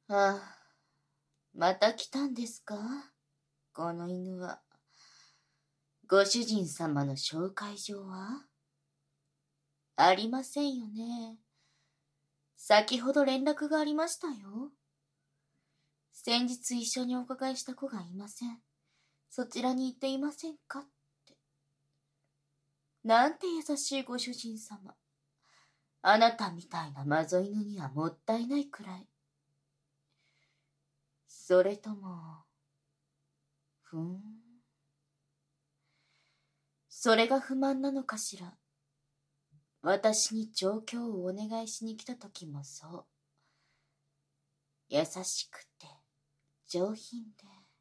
ああ、また来たんですか？この犬は。ご主人様の紹介状は？ありませんよね。先ほど連絡がありましたよ。先日一緒にお伺いした子がいません。そちらに行っていませんかって。なんて優しいご主人様。あなたみたいなマゾ犬にはもったいないくらい。それとも、それが不満なのかしら。私に状況をお願いしに来た時もそう。優しくて、上品で。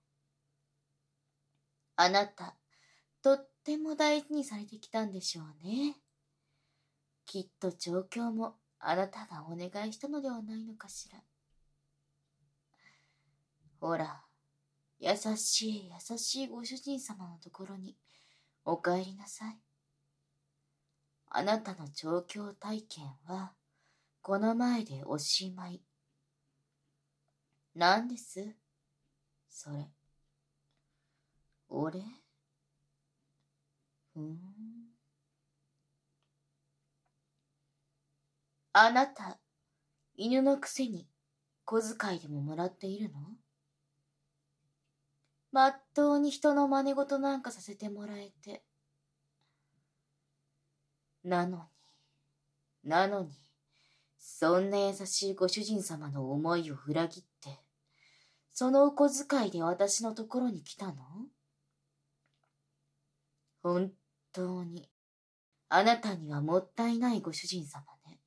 あなた、とっても大事にされてきたんでしょうね。きっと状況もあなたがお願いしたのではないのかしら。ほら、優しいご主人様のところにお帰りなさい。あなたの状況体験はこの前でおしまい。何ですそれ。俺？あなた、犬のくせに小遣いでももらっているの？まっとうに人の真似事なんかさせてもらえて。なのに、そんな優しいご主人様の思いを裏切って、そのお小遣いで私のところに来たの？本当に、あなたにはもったいないご主人様ね。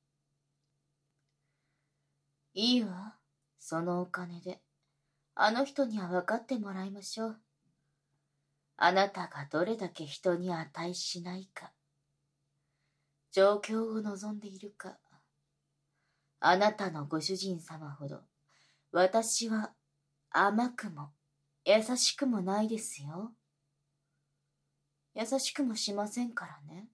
いいわ、そのお金で。あの人には分かってもらいましょう。あなたがどれだけ人に値しないか、状況を望んでいるか。あなたのご主人様ほど、私は甘くも優しくもないですよ。優しくもしませんからね。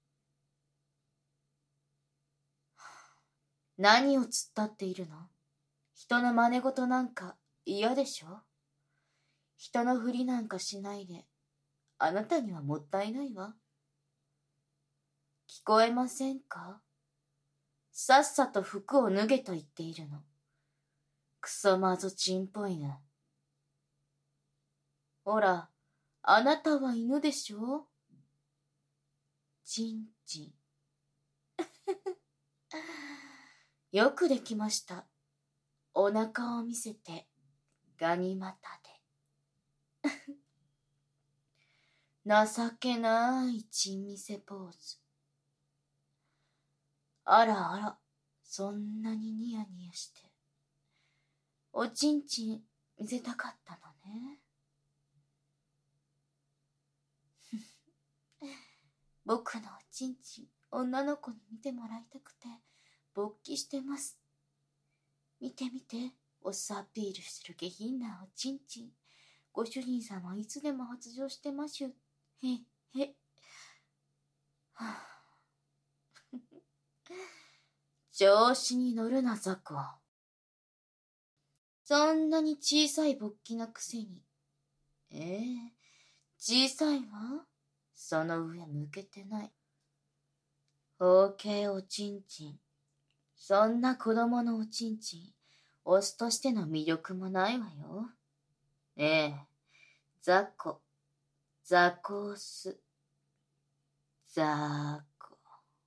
何を突っ立っているの？人の真似事なんか嫌でしょ？人のふりなんかしないで、あなたにはもったいないわ。聞こえませんか？さっさと服を脱げと言っているの。クソマゾチンっぽいな。ほら、あなたは犬でしょ？チンチン。よくできました。お腹を見せて、ガニ股で。情けないチン見せポーズ。あらあら、そんなにニヤニヤして。おちんちん見せたかったのね。僕のおちんちん、女の子に見てもらいたくて、勃起してます。見て見て、オスアピールする下品なおちんちん。ご主人様いつでも発情してましゅ。へ、へ。はあ、調子に乗るな、ザコ。そんなに小さい勃起なくせに。小さいわ。その上向けてない。包茎おちんちん。そんな子供のおちんちん、オスとしての魅力もないわよ。ザコ、ザコオス、ザコ。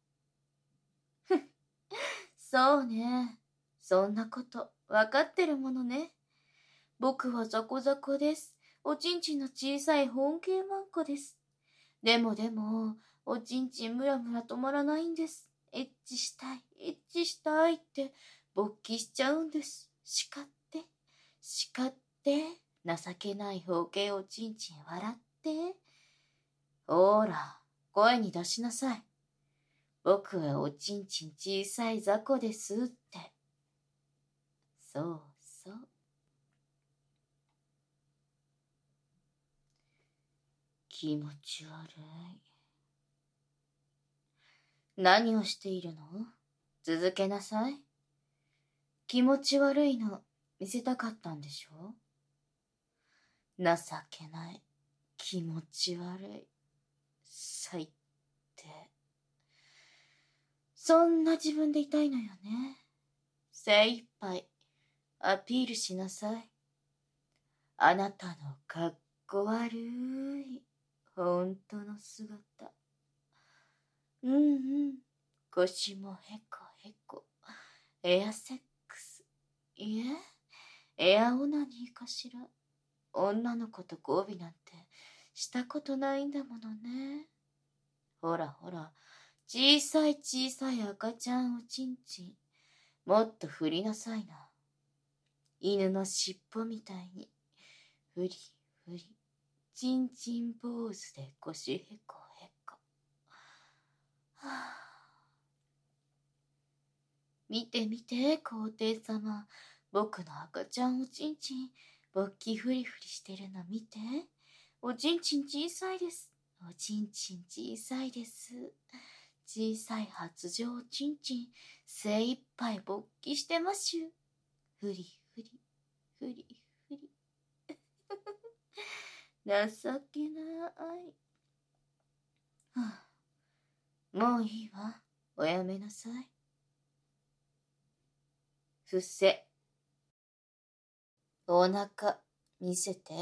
そうね。そんなこと分かってるものね。僕はザコザコです。おちんちんの小さい本気ワンコです。でも、おちんちんムラムラ止まらないんです。エッチしたいって勃起しちゃうんです。叱って、情けない包茎おちんちん笑って。ほら、声に出しなさい。僕はおちんちん小さい雑魚ですって。そうそう。気持ち悪い。何をしているの？続けなさい。気持ち悪いの見せたかったんでしょ？情けない。気持ち悪い。最低。そんな自分でいたいのよね。精一杯アピールしなさい。あなたのかっこ悪い本当の姿。うんうん。腰もへこへこ。エアセックス。いえ、エアオナニーかしら。女の子と交尾なんてしたことないんだものね。ほらほら、小さい小さい赤ちゃんおちんちん。もっと振りなさいな。犬の尻尾みたいに。振り振り。ちんちんポーズで腰へこへこ。はあ、見て見て、皇帝様。僕の赤ちゃんおちんちん、勃起フリフリしてるの見て。おちんちん小さいです。おちんちん小さいです。小さい発情おちんちん、精一杯勃起してましゅ。フリフリ、フリフリ。情けない。はあ、もういいわ。おやめなさい。伏せ。お腹見せて。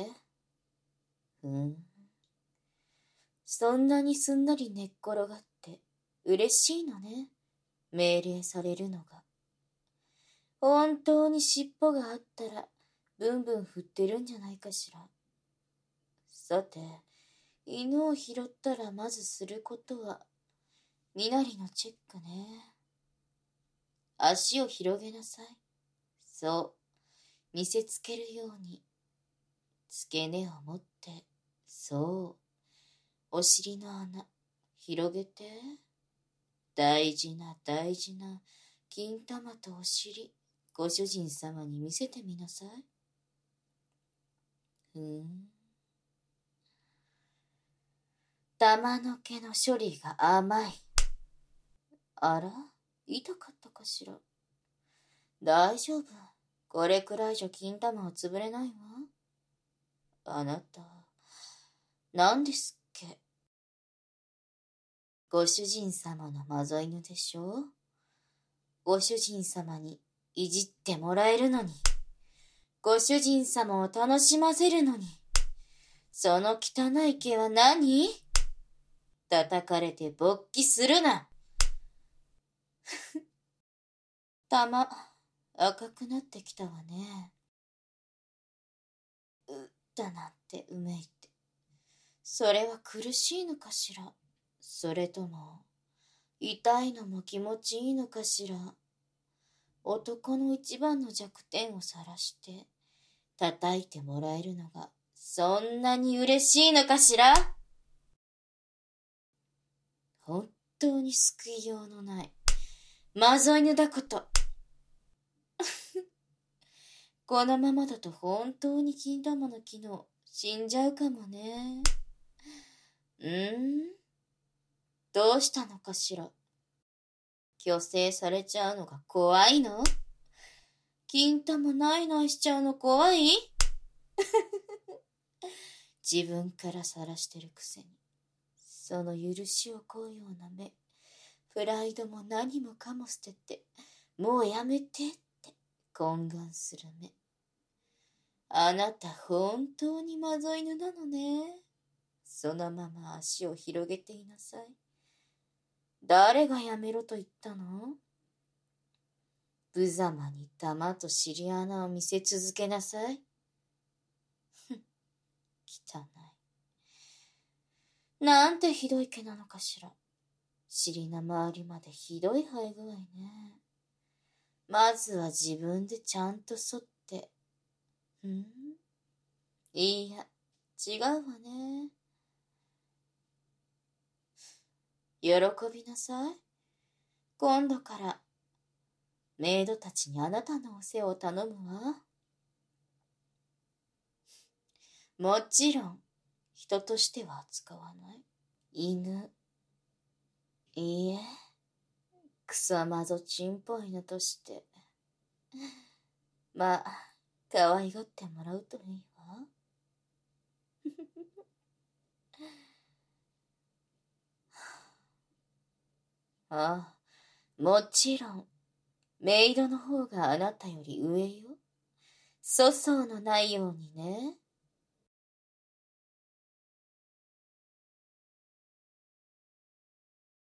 そんなにすんなり寝っ転がって嬉しいのね。命令されるのが。本当に尻尾があったらブンブン振ってるんじゃないかしら。さて、犬を拾ったらまずすることは身なりのチェックね。足を広げなさい。そう、見せつけるように。付け根を持って、そう、お尻の穴、広げて。大事な大事な金玉とお尻、ご主人様に見せてみなさい。玉の毛の処理が甘い。あら、痛かったかしら。大丈夫。これくらいじゃ金玉は潰れないわ。あなた、何ですっけ？ご主人様のマゾ犬でしょ？ご主人様にいじってもらえるのに、ご主人様を楽しませるのに、その汚い毛は何？叩かれて勃起するな。玉、赤くなってきたわね。だなんてうめいって。それは苦しいのかしら。それとも、痛いのも気持ちいいのかしら。男の一番の弱点を晒して、叩いてもらえるのが、そんなに嬉しいのかしら。本当に救いようのない、マゾ犬だこと。このままだと本当に金玉の機能死んじゃうかもね。どうしたのかしら。虚勢されちゃうのが怖いの？金玉ないないしちゃうの怖い？自分から晒してるくせに、その許しを請うような目、プライドも何もかも捨てて、もうやめてって懇願する目。あなた本当にマゾ犬なのね。そのまま足を広げていなさい。誰がやめろと言ったの？無様に玉と尻穴を見せ続けなさい。汚い。なんてひどい毛なのかしら。尻の周りまでひどい生え具合ね。まずは自分でちゃんと剃って。いや、違うわね。喜びなさい。今度からメイドたちにあなたのお世話を頼むわ。もちろん人としては扱わない。犬。いいえ、クソマゾチンポ犬として。まあ、 可愛がってもらうといいわ。ああ、もちろん、メイドの方があなたより上よ。粗相のないようにね。